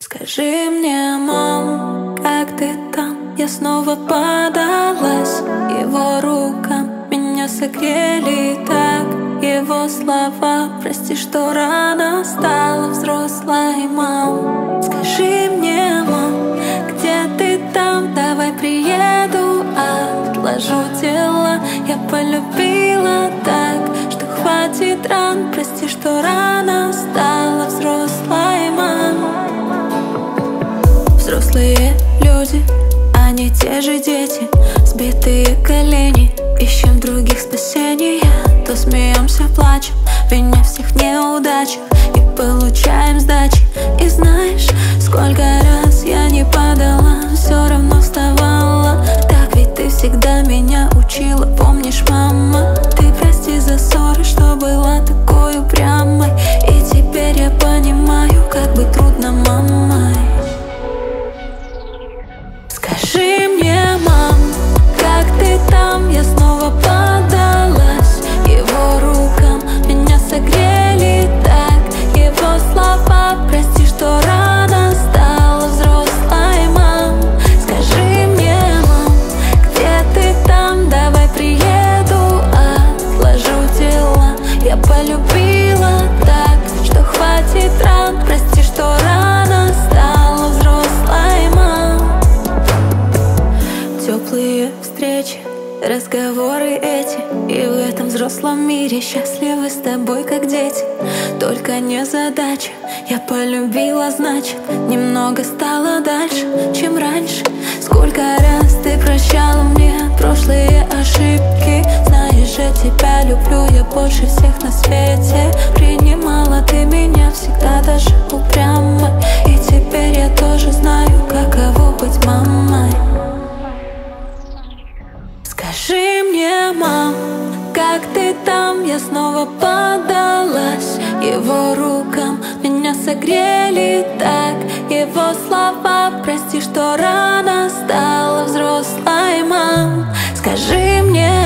Скажи мне, мам, как ты там? Я снова подалась его рукам, меня согрели так его слова. Прости, что рано стала взрослой, мам. Скажи мне, мам, где ты там? Давай приеду, отложу дела. Я полюбила так, что хватит ран. Прости, что рано стала взрослой, мам. Взрослые люди, они те же дети, сбитые колени, ищем других спасения. То смеемся, плачем, виня всех неудачах и получаем сдачи. И знаешь, сколько раз я не падала, все равно вставала. Так ведь ты всегда меня учила, помнишь, мама? Ты прости за ссоры, что была такой упрямой. И теперь я понимаю, как быть трудно, мамой. Скажи мне, мам, как ты там? Я снова подалась его рукам, меня согрели так его слова. Прости, что рано стала взрослой, мам. Скажи мне, мам, где ты там? Давай приеду, отложу дела. Я полюбила так, что хватит ран. Прости, что рано стала взрослой, мам. Теплые встречи, разговоры эти, и в этом взрослом мире счастливы с тобой, как дети. Только не задача, я полюбила, значит, немного стало дальше, чем раньше. Сколько раз ты прощала мне прошлые ошибки. Знаешь, я тебя люблю, я больше всех на свете. Принимала ты меня всегда, даже упрямой. И теперь я тоже знаю, каково быть мамой. Скажи мне, мам, как ты там? Я снова подалась его рукам, меня согрели так его слова. Прости, что рано стала взрослой, мам. Скажи мне,